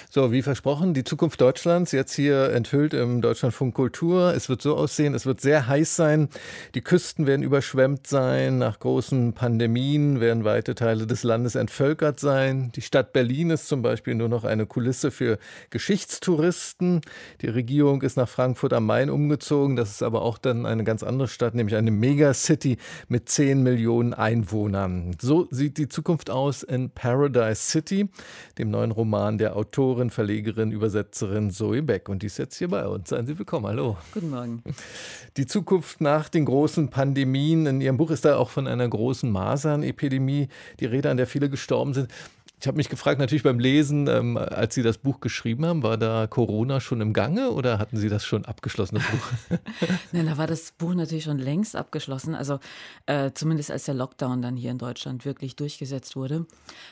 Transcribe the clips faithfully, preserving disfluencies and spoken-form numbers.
So, wie versprochen, die Zukunft Deutschlands, jetzt hier enthüllt im Deutschlandfunk Kultur. Es wird so aussehen, es wird sehr heiß sein. Die Küsten werden überschwemmt sein. Nach großen Pandemien werden weite Teile des Landes entvölkert sein. Die Stadt Berlin ist zum Beispiel nur noch eine Kulisse für Geschichtstouristen. Die Regierung ist nach Frankfurt am Main umgezogen. Das ist aber auch dann eine ganz andere Stadt, nämlich eine Megacity mit zehn Millionen Einwohnern. So sieht die Zukunft aus in Paradise City, dem neuen Roman der Autorin, Verlegerin, Übersetzerin Zoe Beck. Und die ist jetzt hier bei uns. Seien Sie willkommen. Hallo. Guten Morgen. Die Zukunft nach den großen Pandemien. In Ihrem Buch ist da auch von einer großen Masernepidemie die Rede, an der viele gestorben sind. Ich habe mich gefragt, natürlich beim Lesen, ähm, als Sie das Buch geschrieben haben, war da Corona schon im Gange oder hatten Sie das schon abgeschlossen, das Buch? Nein, da war das Buch natürlich schon längst abgeschlossen. Also äh, zumindest als der Lockdown dann hier in Deutschland wirklich durchgesetzt wurde.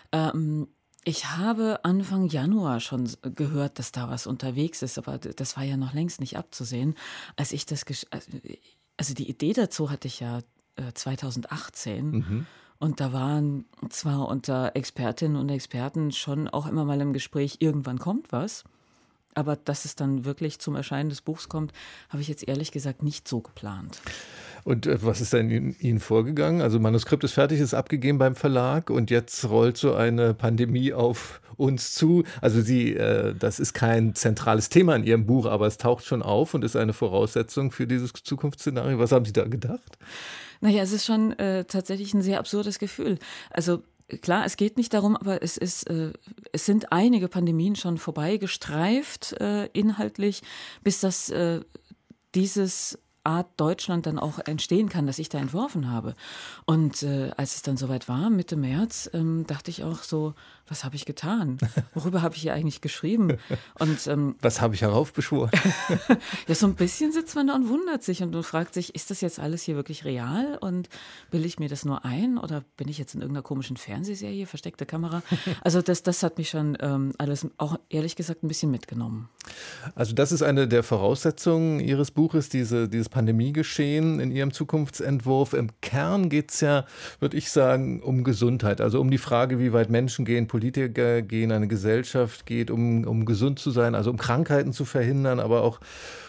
Ähm, Ich habe Anfang Januar schon gehört, dass da was unterwegs ist, aber das war ja noch längst nicht abzusehen. Als ich das, gesch- also die Idee dazu hatte ich ja äh, zweitausendachtzehn. Mhm. Und da waren zwar unter Expertinnen und Experten schon auch immer mal im Gespräch, irgendwann kommt was. Aber dass es dann wirklich zum Erscheinen des Buchs kommt, habe ich jetzt ehrlich gesagt nicht so geplant. Und äh, was ist denn in Ihnen vorgegangen? Also Manuskript ist fertig, ist abgegeben beim Verlag und jetzt rollt so eine Pandemie auf uns zu. Also Sie, äh, das ist kein zentrales Thema in Ihrem Buch, aber es taucht schon auf und ist eine Voraussetzung für dieses Zukunftsszenario. Was haben Sie da gedacht? Naja, es ist schon äh, tatsächlich ein sehr absurdes Gefühl. Also klar, es geht nicht darum, aber es ist, äh, es sind einige Pandemien schon vorbeigestreift, äh, inhaltlich, bis das äh, dieses Art Deutschland dann auch entstehen kann, das ich da entworfen habe. Und äh, als es dann soweit war, Mitte März, ähm, dachte ich auch so, was habe ich getan? Worüber habe ich hier eigentlich geschrieben? Und ähm, Was habe ich heraufbeschworen? ja, so ein bisschen sitzt man da und wundert sich und, und fragt sich, ist das jetzt alles hier wirklich real und bilde ich mir das nur ein oder bin ich jetzt in irgendeiner komischen Fernsehserie, versteckte Kamera? Also das, das hat mich schon ähm, alles auch ehrlich gesagt ein bisschen mitgenommen. Also das ist eine der Voraussetzungen Ihres Buches, diese, dieses Pandemiegeschehen in Ihrem Zukunftsentwurf. Im Kern geht es ja, würde ich sagen, um Gesundheit, also um die Frage, wie weit Menschen gehen, Politiker gehen, eine Gesellschaft geht, um, um gesund zu sein, also um Krankheiten zu verhindern, aber auch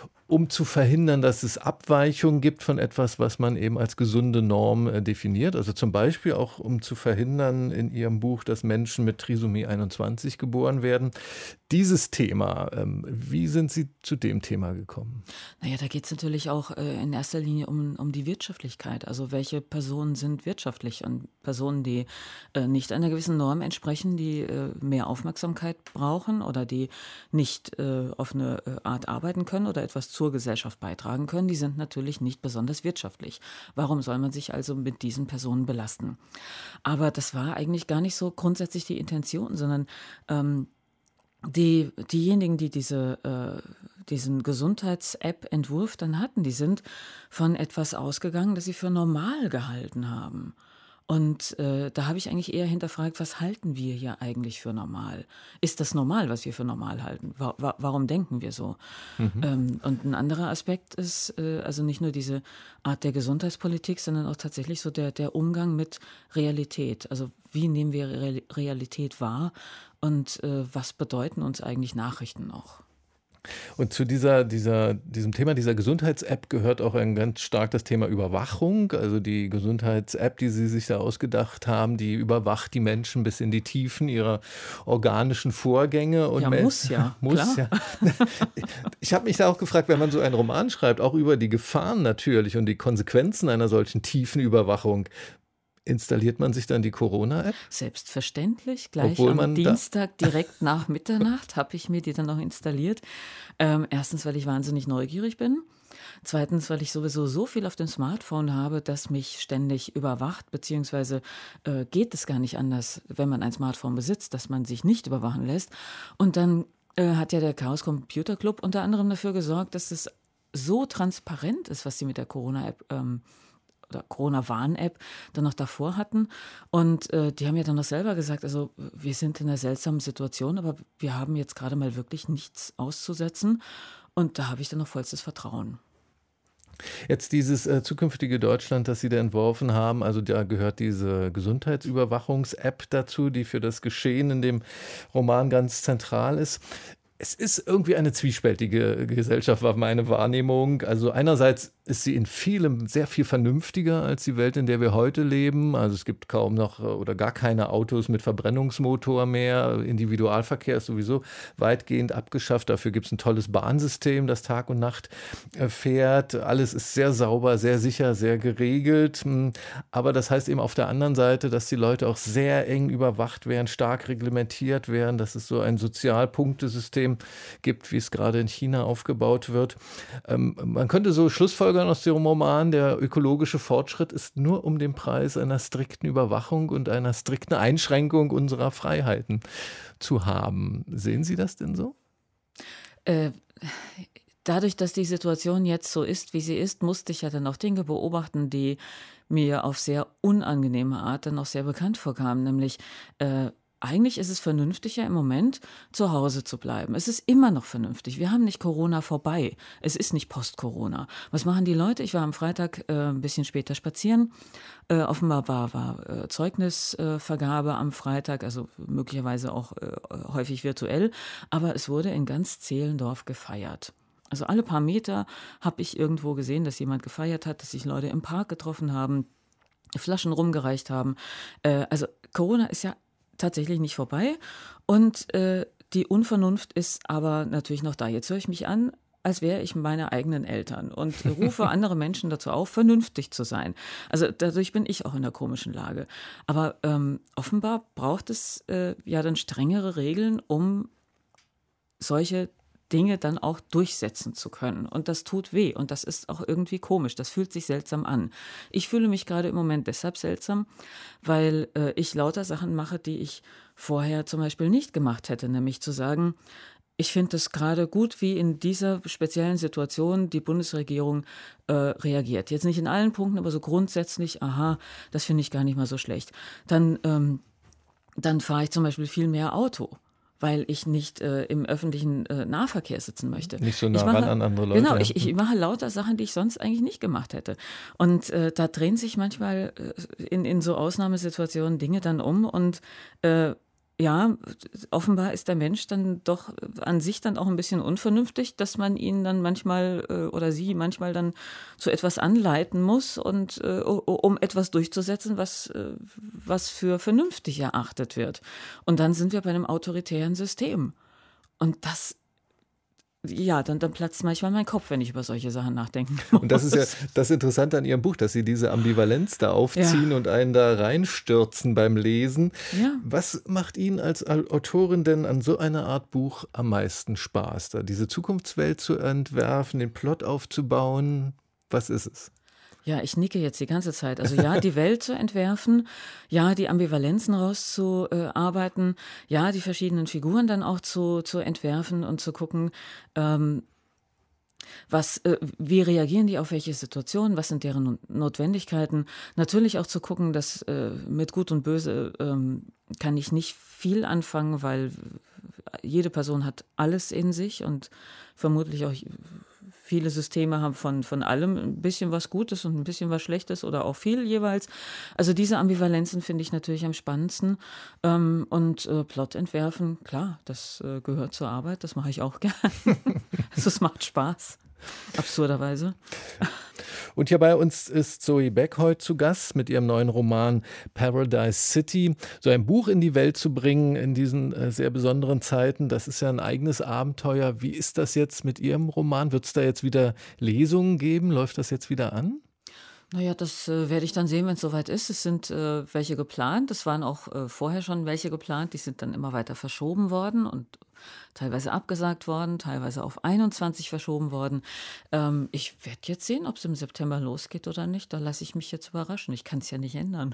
um zu verhindern, dass es Abweichungen gibt von etwas, was man eben als gesunde Norm äh, definiert. Also zum Beispiel auch, um zu verhindern in Ihrem Buch, dass Menschen mit Trisomie einundzwanzig geboren werden. Dieses Thema, ähm, wie sind Sie zu dem Thema gekommen? Naja, da geht es natürlich auch äh, in erster Linie um, um die Wirtschaftlichkeit. Also welche Personen sind wirtschaftlich und Personen, die äh, nicht einer gewissen Norm entsprechen, die äh, mehr Aufmerksamkeit brauchen oder die nicht äh, auf eine äh, Art arbeiten können oder etwas zur Gesellschaft beitragen können, die sind natürlich nicht besonders wirtschaftlich. Warum soll man sich also mit diesen Personen belasten? Aber das war eigentlich gar nicht so grundsätzlich die Intention, sondern ähm, Die, diejenigen, die diese, äh, diesen Gesundheits-App-Entwurf dann hatten, die sind von etwas ausgegangen, das sie für normal gehalten haben. Und äh, da habe ich eigentlich eher hinterfragt, was halten wir hier eigentlich für normal? Ist das normal, was wir für normal halten? Wa- wa- warum denken wir so? Mhm. Ähm, und ein anderer Aspekt ist äh, also nicht nur diese Art der Gesundheitspolitik, sondern auch tatsächlich so der, der Umgang mit Realität. Also wie nehmen wir Re- Realität wahr und äh, was bedeuten uns eigentlich Nachrichten noch? Und zu dieser, dieser, diesem Thema dieser Gesundheits-App gehört auch ein ganz stark das Thema Überwachung. Also die Gesundheits-App, die Sie sich da ausgedacht haben, die überwacht die Menschen bis in die Tiefen ihrer organischen Vorgänge. Und Ja, me- muss ja, muss klar. ja. Ich habe mich da auch gefragt, wenn man so einen Roman schreibt, auch über die Gefahren natürlich und die Konsequenzen einer solchen tiefen Überwachung. Installiert man sich dann die Corona-App? Selbstverständlich, gleich Obwohl am man da Dienstag direkt nach Mitternacht habe ich mir die dann noch installiert. Ähm, erstens, weil ich wahnsinnig neugierig bin. Zweitens, weil ich sowieso so viel auf dem Smartphone habe, das mich ständig überwacht, beziehungsweise äh, geht es gar nicht anders, wenn man ein Smartphone besitzt, dass man sich nicht überwachen lässt. Und dann äh, hat ja der Chaos Computer Club unter anderem dafür gesorgt, dass es so transparent ist, was sie mit der Corona-App ähm, oder Corona-Warn-App dann noch davor hatten. Und äh, die haben ja dann noch selber gesagt, also wir sind in einer seltsamen Situation, aber wir haben jetzt gerade mal wirklich nichts auszusetzen. Und da habe ich dann noch vollstes Vertrauen. Jetzt dieses äh, zukünftige Deutschland, das Sie da entworfen haben, also da gehört diese Gesundheitsüberwachungs-App dazu, die für das Geschehen in dem Roman ganz zentral ist. Es ist irgendwie eine zwiespältige Gesellschaft, war meine Wahrnehmung. Also einerseits ist sie in vielem sehr viel vernünftiger als die Welt, in der wir heute leben. Also es gibt kaum noch oder gar keine Autos mit Verbrennungsmotor mehr. Individualverkehr ist sowieso weitgehend abgeschafft. Dafür gibt es ein tolles Bahnsystem, das Tag und Nacht äh, fährt. Alles ist sehr sauber, sehr sicher, sehr geregelt. Aber das heißt eben auf der anderen Seite, dass die Leute auch sehr eng überwacht werden, stark reglementiert werden, dass es so ein Sozialpunktesystem gibt, wie es gerade in China aufgebaut wird. Ähm, man könnte so schlussfolgern aus dem Roman, der ökologische Fortschritt ist nur um den Preis einer strikten Überwachung und einer strikten Einschränkung unserer Freiheiten zu haben. Sehen Sie das denn so? Äh, dadurch, dass die Situation jetzt so ist, wie sie ist, musste ich ja dann auch Dinge beobachten, die mir auf sehr unangenehme Art dann auch sehr bekannt vorkamen, nämlich äh, eigentlich ist es vernünftiger im Moment, zu Hause zu bleiben. Es ist immer noch vernünftig. Wir haben nicht Corona vorbei. Es ist nicht Post-Corona. Was machen die Leute? Ich war am Freitag äh, ein bisschen später spazieren. Äh, offenbar war, war äh, Zeugnisvergabe äh, am Freitag, also möglicherweise auch äh, häufig virtuell. Aber es wurde in ganz Zehlendorf gefeiert. Also alle paar Meter habe ich irgendwo gesehen, dass jemand gefeiert hat, dass sich Leute im Park getroffen haben, Flaschen rumgereicht haben. Äh, also Corona ist ja tatsächlich nicht vorbei und äh, die Unvernunft ist aber natürlich noch da. Jetzt höre ich mich an, als wäre ich meine eigenen Eltern und rufe andere Menschen dazu auf, vernünftig zu sein. Also dadurch bin ich auch in einer komischen Lage. Aber ähm, offenbar braucht es äh, ja dann strengere Regeln, um solche Dinge dann auch durchsetzen zu können. Und das tut weh und das ist auch irgendwie komisch. Das fühlt sich seltsam an. Ich fühle mich gerade im Moment deshalb seltsam, weil äh, ich lauter Sachen mache, die ich vorher zum Beispiel nicht gemacht hätte. Nämlich zu sagen, ich finde es gerade gut, wie in dieser speziellen Situation die Bundesregierung äh, reagiert. Jetzt nicht in allen Punkten, aber so grundsätzlich, aha, das finde ich gar nicht mal so schlecht. Dann, ähm, dann fahre ich zum Beispiel viel mehr Auto, weil ich nicht äh, im öffentlichen äh, Nahverkehr sitzen möchte. Nicht so nah mache, ran an andere Leute. Genau, ich, ich mache lauter Sachen, die ich sonst eigentlich nicht gemacht hätte. Und äh, da drehen sich manchmal äh, in, in so Ausnahmesituationen Dinge dann um und äh, ja, offenbar ist der Mensch dann doch an sich dann auch ein bisschen unvernünftig, dass man ihn dann manchmal äh, oder sie manchmal dann zu etwas anleiten muss und äh, um etwas durchzusetzen, was, äh, was für vernünftig erachtet wird. Und dann sind wir bei einem autoritären System. Und das Ja, dann, dann platzt manchmal mein Kopf, wenn ich über solche Sachen nachdenken muss. Und das ist ja das Interessante an Ihrem Buch, dass Sie diese Ambivalenz da aufziehen ja. und einen da reinstürzen beim Lesen. Ja. Was macht Ihnen als Autorin denn an so einer Art Buch am meisten Spaß? Da diese Zukunftswelt zu entwerfen, den Plot aufzubauen? Was ist es? Ja, ich nicke jetzt die ganze Zeit. Also ja, die Welt zu entwerfen, ja, die Ambivalenzen rauszuarbeiten, ja, die verschiedenen Figuren dann auch zu, zu entwerfen und zu gucken, ähm, was, äh, wie reagieren die auf welche Situationen, was sind deren Notwendigkeiten. Natürlich auch zu gucken, dass äh, mit Gut und Böse ähm, kann ich nicht viel anfangen, weil jede Person hat alles in sich und vermutlich auch viele Systeme haben von, von allem ein bisschen was Gutes und ein bisschen was Schlechtes oder auch viel jeweils. Also diese Ambivalenzen finde ich natürlich am spannendsten. Ähm, und äh, Plot entwerfen, klar, das äh, gehört zur Arbeit, das mache ich auch gern. Also es macht Spaß, absurderweise. Und hier bei uns ist Zoe Beck heute zu Gast mit ihrem neuen Roman Paradise City. So ein Buch in die Welt zu bringen in diesen äh, sehr besonderen Zeiten, das ist ja ein eigenes Abenteuer. Wie ist das jetzt mit Ihrem Roman? Wird es da jetzt wieder Lesungen geben? Läuft das jetzt wieder an? Naja, das äh, werde ich dann sehen, wenn es soweit ist. Es sind äh, welche geplant. Es waren auch äh, vorher schon welche geplant. Die sind dann immer weiter verschoben worden und teilweise abgesagt worden, teilweise auf einundzwanzig verschoben worden. Ähm, ich werde jetzt sehen, ob es im September losgeht oder nicht. Da lasse ich mich jetzt überraschen. Ich kann es ja nicht ändern.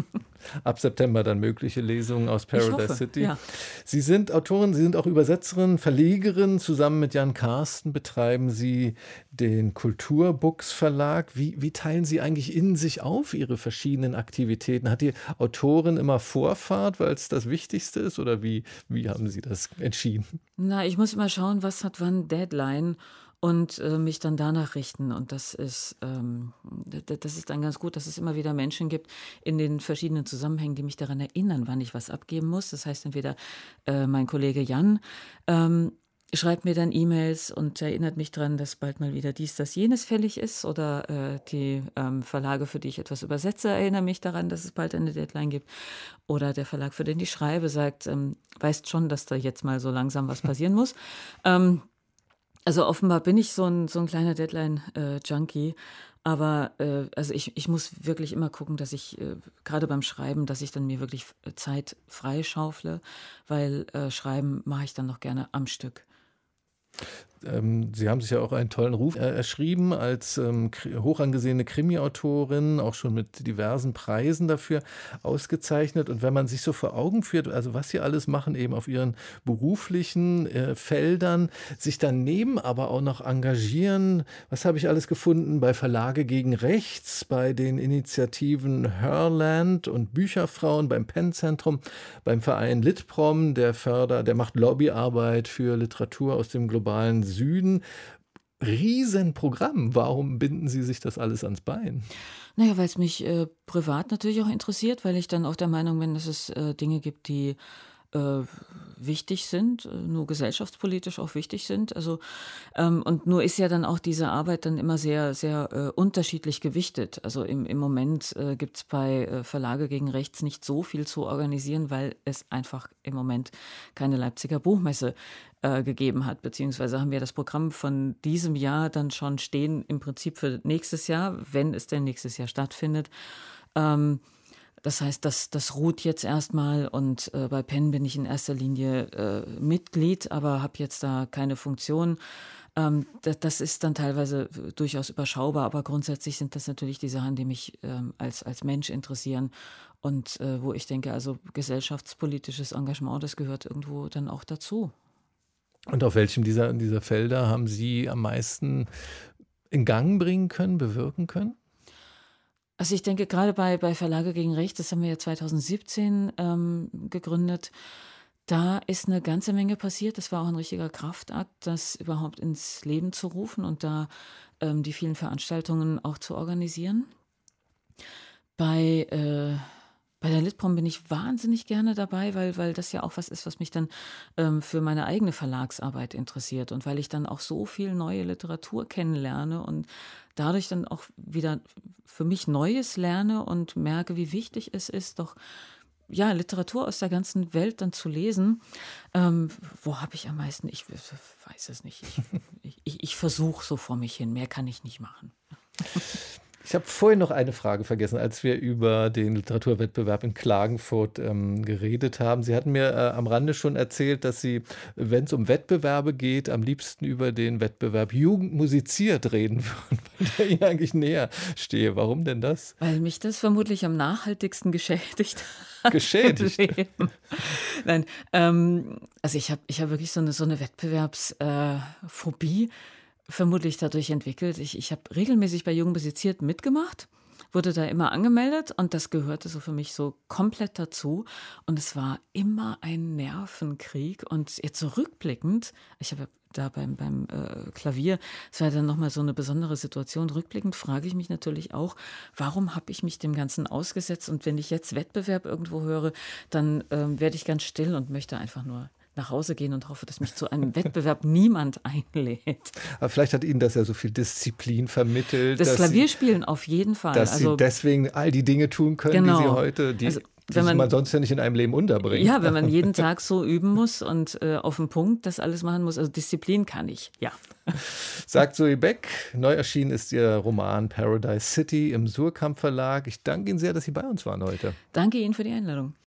Ab September dann mögliche Lesungen aus Paradise ich hoffe, City. Ja. Sie sind Autorin, Sie sind auch Übersetzerin, Verlegerin. Zusammen mit Jan Karsten betreiben Sie den Kulturbooks Verlag. Wie, wie teilen Sie eigentlich in sich auf, Ihre verschiedenen Aktivitäten? Hat die Autorin immer Vorfahrt, weil es das Wichtigste ist? Oder wie, wie haben Sie das entschieden? Na, ich muss immer schauen, was hat wann Deadline. und äh, mich dann danach richten. Und das ist, ähm, d- das ist dann ganz gut, dass es immer wieder Menschen gibt in den verschiedenen Zusammenhängen, die mich daran erinnern, wann ich was abgeben muss. Das heißt entweder äh, mein Kollege Jan ähm, schreibt mir dann E-Mails und erinnert mich daran, dass bald mal wieder dies, das, jenes fällig ist. Oder äh, die ähm, Verlage, für die ich etwas übersetze, erinnern mich daran, dass es bald eine Deadline gibt. Oder der Verlag, für den ich schreibe, sagt, ähm, weißt schon, dass da jetzt mal so langsam was passieren muss. Ähm, also offenbar bin ich so ein, so ein kleiner Deadline-Junkie. Aber äh, also ich, ich muss wirklich immer gucken, dass ich äh, gerade beim Schreiben, dass ich dann mir wirklich äh, Zeit freischaufle, weil äh, Schreiben mache ich dann noch gerne am Stück. Ähm, Sie haben sich ja auch einen tollen Ruf äh, erschrieben als ähm, kri- hochangesehene Krimi-Autorin, auch schon mit diversen Preisen dafür ausgezeichnet. Und wenn man sich so vor Augen führt, also was Sie alles machen, eben auf Ihren beruflichen äh, Feldern, sich daneben aber auch noch engagieren, was habe ich alles gefunden bei Verlage gegen Rechts, bei den Initiativen Herland und Bücherfrauen, beim Penn-Zentrum, beim Verein Litprom, der Förder, der macht Lobbyarbeit für Literatur aus dem globalen Süden. Riesenprogramm. Warum binden Sie sich das alles ans Bein? Naja, weil es mich äh, privat natürlich auch interessiert, weil ich dann auch der Meinung bin, dass es äh, Dinge gibt, die äh, wichtig sind, äh, nur gesellschaftspolitisch auch wichtig sind. Also ähm, und nur ist ja dann auch diese Arbeit dann immer sehr, sehr äh, unterschiedlich gewichtet. Also im, im Moment äh, gibt es bei äh, Verlage gegen Rechts nicht so viel zu organisieren, weil es einfach im Moment keine Leipziger Buchmesse äh, gegeben hat. Beziehungsweise haben wir das Programm von diesem Jahr dann schon stehen, im Prinzip für nächstes Jahr, wenn es denn nächstes Jahr stattfindet. Ähm, Das heißt, das, das ruht jetzt erstmal und äh, bei Penn bin ich in erster Linie äh, Mitglied, aber habe jetzt da keine Funktion. Ähm, das, das ist dann teilweise durchaus überschaubar, aber grundsätzlich sind das natürlich die Sachen, die mich ähm, als, als Mensch interessieren und äh, wo ich denke, also gesellschaftspolitisches Engagement, das gehört irgendwo dann auch dazu. Und auf welchem dieser, dieser Felder haben Sie am meisten in Gang bringen können, bewirken können? Also ich denke, gerade bei, bei Verlage gegen Rechts, das haben wir ja zwanzig siebzehn ähm, gegründet, da ist eine ganze Menge passiert. Das war auch ein richtiger Kraftakt, das überhaupt ins Leben zu rufen und da ähm, die vielen Veranstaltungen auch zu organisieren. Bei, äh, bei der Litprom bin ich wahnsinnig gerne dabei, weil, weil das ja auch was ist, was mich dann ähm, für meine eigene Verlagsarbeit interessiert und weil ich dann auch so viel neue Literatur kennenlerne und dadurch dann auch wieder für mich Neues lerne und merke, wie wichtig es ist, doch ja, Literatur aus der ganzen Welt dann zu lesen. Ähm, wo habe ich am meisten? Ich weiß es nicht. Ich, ich, ich versuche so vor mich hin. Mehr kann ich nicht machen. Ich habe vorhin noch eine Frage vergessen, als wir über den Literaturwettbewerb in Klagenfurt ähm, geredet haben. Sie hatten mir äh, am Rande schon erzählt, dass Sie, wenn es um Wettbewerbe geht, am liebsten über den Wettbewerb Jugend musiziert reden würden, weil der Ihnen eigentlich näher stehe. Warum denn das? Weil mich das vermutlich am nachhaltigsten geschädigt hat. Geschädigt? Nein, ähm, also ich habe ich hab wirklich so eine, so eine Wettbewerbsphobie. Äh, vermutlich dadurch entwickelt. Ich, ich habe regelmäßig bei Jugend musiziert mitgemacht, wurde da immer angemeldet und das gehörte so für mich so komplett dazu. Und es war immer ein Nervenkrieg. Und jetzt so rückblickend, ich habe da beim, beim äh, Klavier, es war dann nochmal so eine besondere Situation. Rückblickend frage ich mich natürlich auch, warum habe ich mich dem Ganzen ausgesetzt? Und wenn ich jetzt Wettbewerb irgendwo höre, dann ähm, werde ich ganz still und möchte einfach nur nach Hause gehen und hoffe, dass mich zu einem Wettbewerb niemand einlädt. Aber vielleicht hat Ihnen das ja so viel Disziplin vermittelt. Das dass Klavierspielen Sie, auf jeden Fall. dass Also, Sie deswegen all die Dinge tun können, genau. die Sie heute, die, Also, die wenn man, man sonst ja nicht in einem Leben unterbringt. Ja, wenn man jeden Tag so üben muss und äh, auf den Punkt das alles machen muss. Also Disziplin kann ich, ja. Sagt Zoe Beck. Neu erschienen ist ihr Roman Paradise City im Suhrkamp Verlag. Ich danke Ihnen sehr, dass Sie bei uns waren heute. Danke Ihnen für die Einladung.